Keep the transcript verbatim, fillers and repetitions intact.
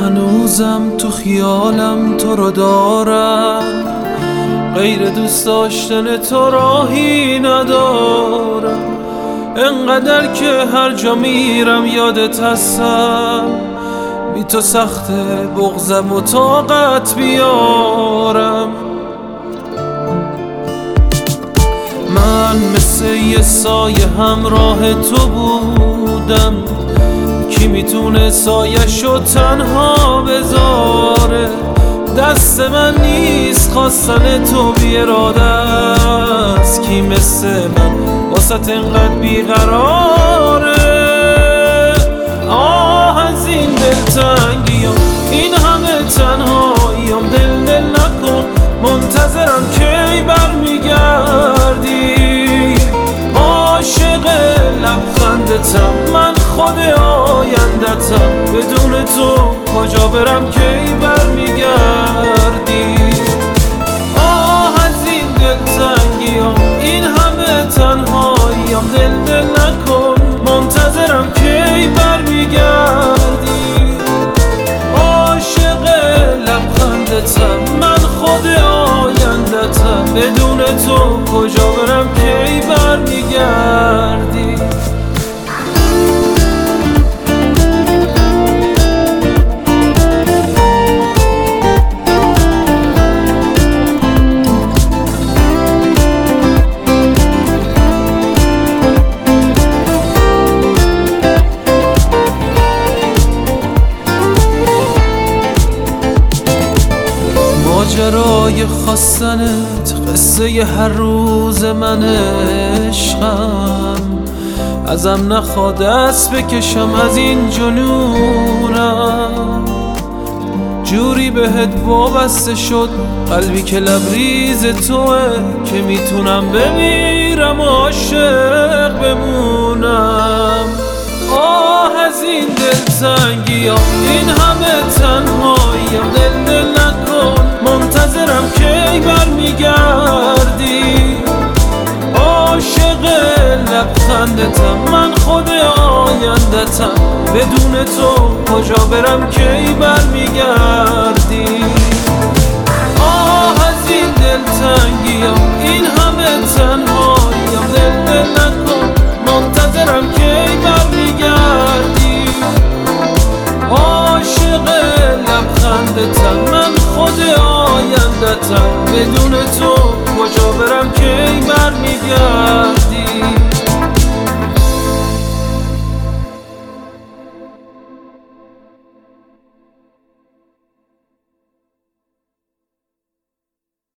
هنوزم تو خیالم تو رو دارم، غیر دوست داشتن تو راهی ندارم. انقدر که هر جا میرم یادت هستم، بی تو سخته بغضم و طاقت بیارم. من مثل یه سایه همراه تو بودم، کی میتونه سایه‌شو تنها بذاره؟ دست من نیست خواستن تو بی اراده است، کی مثل من واسط انقدر بیقراره؟ آه از این دلتنگیام، این همه تنهاییام، دل دل نکن منتظرم کی برمیگردی. عاشق لبخندتم، من خود آیندتم، بدون تو کجا برم کی برمیگردی. آه از این دلتنگیام، این همه تنهاییام، دل دل نکن منتظرم کی برمیگردی. عاشق لبخندتم، من خود آیندتم، بدون تو کجا برم کی برمیگردی. ماجرای خواستنت قصه ی هر روز من عشقم، ازم نخواد دست بکشم از این جنونم. جوری بهت وابسته شد قلبی که لبریز توه، که میتونم بمیرم عاشق بمونم. آه از این دلتنگیام، این همه تنهاییام، دل دل نکن منتظرم کی برمیگردی. عاشق لبخندتم، من خود آیندتم، بدون تو کجا برم کی برمیگردی. آه از این دلتنگیام، این همه تنهاییام، دل دل نکن منتظرم کی برمیگردی. عاشق لبخندتم، من خود آیندتم، بدون تو کجا برم کی برمیگردی.